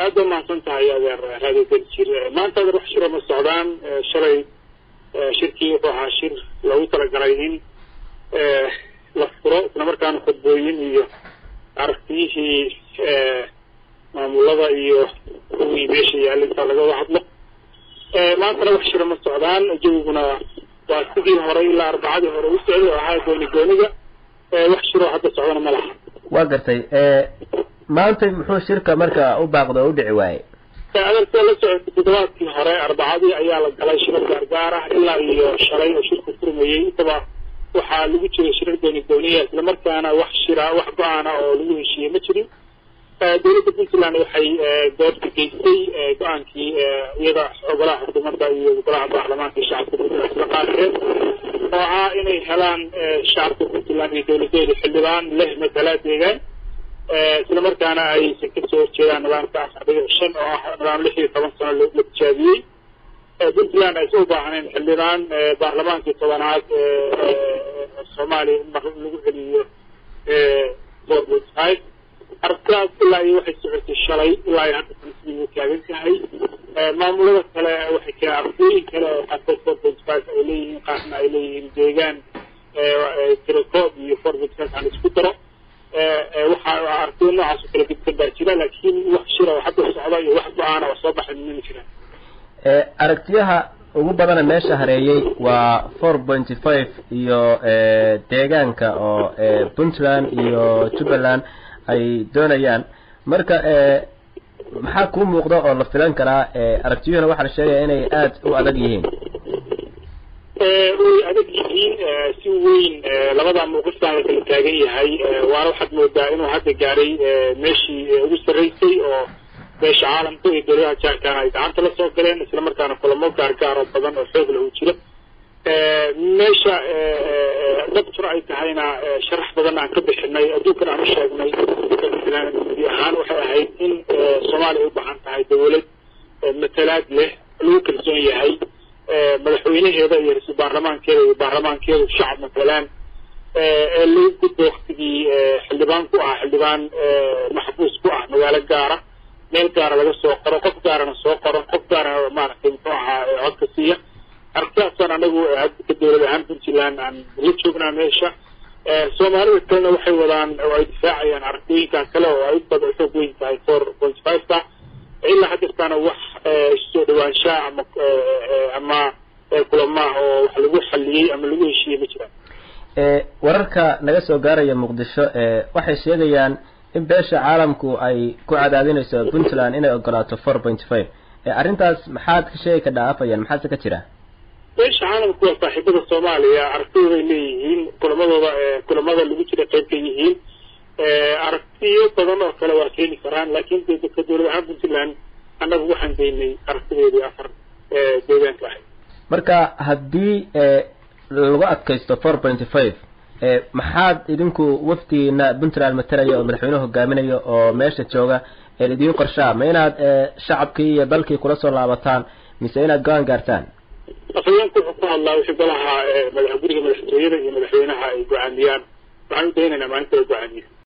هذا ما كنت هذا الشيء ما أنت روح شرم السودان شري شركة وعاشر لو ترى جرايين لفرق نمر كانوا خطبوين عرفتيه معمولة ويبيشي اللي طلعوا واحد له ما أنت روح شرم السودان جوبنا وأستدي هراي إلى 4 هراي وسعي وهذا جونيجا وحشروا حتى السودان ملح. وقرتي ما أنت محو شركة مركا أو باقدة أو دعواي. أنا سألت بدوات في هراء 4 أيام على شركة جارة إلا شراي وشركة فرمية طبعا وحال وجه شركة دونية لما كان وحشرة وحبانا أو لوه شيء مشري دولة بنتلان وحي دور كيسي كان كي يضع أغلاء حكومة وأغلاء برلمان في الشعب الأسبقات وعائني هلان الشعب بنتلان دولة حلوان له مثلا ديجان لما كان أي سكتور كذا نظام تعصبي الشن أو نظام لحية طبعا سنة للتجابي بنتلان أسوبة عن حلوان برلمان في طبعات الصومالي اللي ضربت هاي أركاز إلا يوحي سعودة الشرعي إلا يحدث المسلمين كابين كهي معمولة كلا وحي كأرضي كلا حتى فرد فاس إليه قاسنا إليه الديجان تركوب يفرد فاس عن السكترة وحا أرضي نوع سكرة جدا باكرة لكن وحشرة وحتى الصعبة وحد أنا وصبح من كنا أركتيها ugu badan meesha hareeyay waa 4.5 iyo deegaanka oo Puntland iyo Jubaland ay doonayaan marka maxaa ku muuqda oo la filan karaa aragtiyada waxa la sheegay inay aad u adag yihiin adag yihiin si weyn labada muuqistaan la kala taagan yahay waa waxad moodaa inuu hadda gaaray meeshii ugu sareysay oo beesha caalamka iyo dowladaha jaarkaan ay gacanta la soo galeen isla markaana kulamo gaargaar oo badan oo xoog leh uu jiro meesha dhabtur ay tahayna sharax badan aan ka bixinay adduunkan aan u sheegnay ahaan waxay ahayd in Soomaaliya u baahan tahay dowlad matalaad leh lagu kalsoon yahay madaxweynaheeda iyo ra'iisul baarlamaankeeda shacab matalaan lagu gudbo waqtigii xildhibaan ku ah xildhibaan maxbuus ku ah magaalo gaara meel gaara laga soo qoro qof gaarana soo qoro qof gaarana maaragtay muxuu ahaa codka siiya arkaasaan anagu ka dowlad ahaan Puntland aan la joognaa meesha Soomaalida kalena waxay wadaan oo ay difaacayaan aragtooyinka kale oo ay dad xoog weyn tahay 4.5 ilaa hadda wax soo dhawaansha ama kulama oo wax lagu xaliyay ama lagu heshiiyay ma jiraan wararka naga soo gaaraya Muqdisho waxay sheegayaan in beesha caalamku ay ku cadaadinayso Puntland inay ogolaato 4.5 arintaas maxaad ka sheegay ka dhaafayaan maxaad ka jira beesha caalamku waa saaxiibada Soomaaliya aragtida ay leeyihiin kulamada lagu jira qayb ka yihiin aragtiyo badan oo kale waa keeni karaan laakiin dadka dowladaha Puntland anagu waxaan deynay aragtideedii 4 deegaanka ah marka hadii lagu adkaysto 4.5 maxaad idinku waftiina Puntland matalaya oo madaxweynaha hogaaminayo oo meesha jooga idin qorshaa ma inaad shacabkii iyo dalkii kula soo laabataan mise inaad go'aan gaartaan afayeenku wuxuu hadlaa wixii golaha madaxweynaha iyo madaxweynaha ay go'aamiyaan waxaan u daynaynaa maalinta go'aamiya